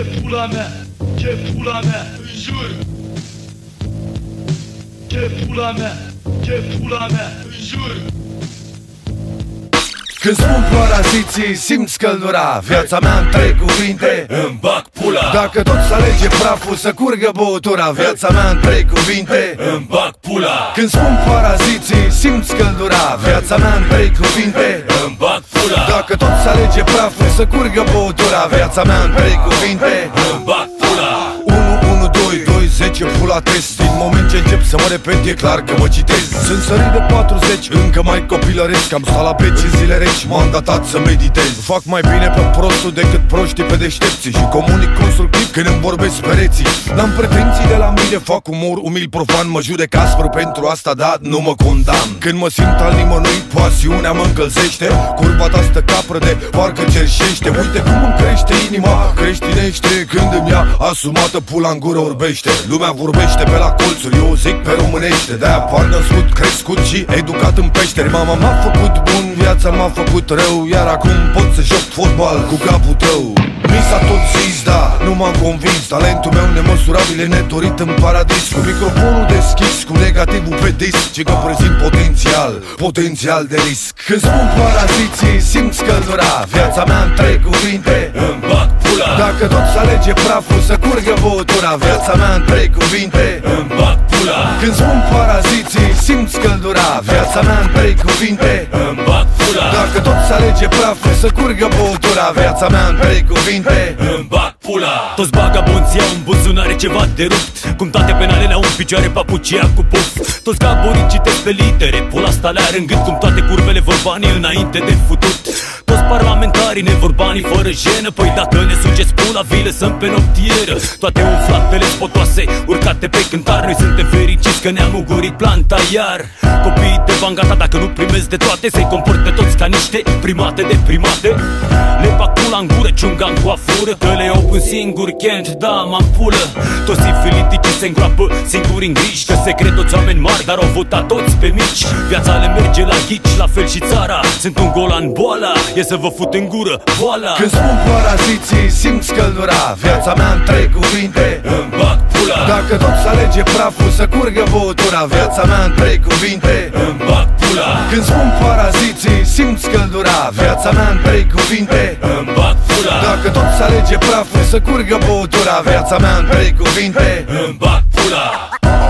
pula mea, ce pula mea, înjur. Ce pula mea, ce pula mea, înjur. Când spun paraziții, simți căldura. Viața mea în trei cuvinte, îmi bag pula. Dacă tot să alege praful, să curgă băutura. Viața mea în trei cuvinte, îmi bag pula. Când spun paraziții, simți căldura. Viața mea în trei cuvinte, îmi bag pula. Dacă tot să alege praful, să curgă băutura. Viața mea în trei cuvinte, îmi bag pula. 1, 1, 2, 2, 10, pula test. Din moment ce încep să mă repet, e clar că mă citez. Sunt sărit de 40, încă mai copilăresc. Am stat la peci în zile reci, m-am datat să meditez. Fac mai bine pe prostul decât proștii pe deștepții. Și comunic constructiv când îmi vorbesc pereții. N-am pretenții de la mine, fac umor umil profan. Mă judec aspru pentru asta, dar nu mă condamn. Când mă simt al nimănui, pasiunea mă încălzește. Curva ta stă capră de parcă cerșește. Uite cum îmi crește inima, creștinește. Când îmi ia asumată, pula în gură orbește. Lumea vorbește pe la colțuri, eu zic pe românește. De-aia par născut, crescut și educat în peșteri. Mama m-a făcut bun, viața m-a făcut rău. Iar acum pot să joc fotbal cu capul tău. Mi s-a tot zis, da, nu m-am convins. Talentul meu nemăsurabil e nedorit în paradis. Cu microfonul deschis, cu negativul pe disc. Ce că prezint potențial de risc. Când spun paraziții, simți căldura. Viața mea în trei cuvinte, îmi bag pula. Dacă tot să alege praful, să curgă băutura. Viața mea în trei cuvinte, îmi bag pula. Când spun paraziții, simți căldura. Viața mea în trei cuvinte, îmi bag pula. Dacă tot să alege praful, să curgă băutura. Viața mea în trei cuvinte, îmi bag pula. Toți bagabonții au în buzunare ceva de rupt. Cum toate penalele au în picioare papucia cu puf. Toți gaborii citesc pe litere, pula asta le are în gând. Cum toate curvele vor banii înainte de futut. Toți parlamentarii ne vor banii fără jenă. Păi dacă ne sugeți pula, vi lăsăm pe noptieră. Toate umflatele spotoase, urcate pe cântar. Noi suntem fericiți că ne-am ugurit planta iar. Copiii de bangata, dacă nu primesc de toate, se-i comport pe toți ca niște primate de primate. Le bag pula în gură, ciunga în coafură. Că le iau un singur chent, da, m-am pulă. Toți infiliticii se îngroapă singuri în griji. Că se cred toți oameni mari, dar au votat toți pe mici. Viața le merge la ghici, la fel și țara. Sunt un golan boala, e să vă fut în gură, voala. Când spun paraziții, simți căldura. Viața mea în trei cuvinte, îmi bag pula. Dacă tot să alege praful, să curgă băutura. Viața mea în trei cuvinte, îmi bag pula. Când spun paraziții, simți căldura. Viața mea în trei cuvinte, îmi bag pula. Dacă tot să alege praful, să curgă băutura. Viața mea în trei cuvinte, îmi bag pula.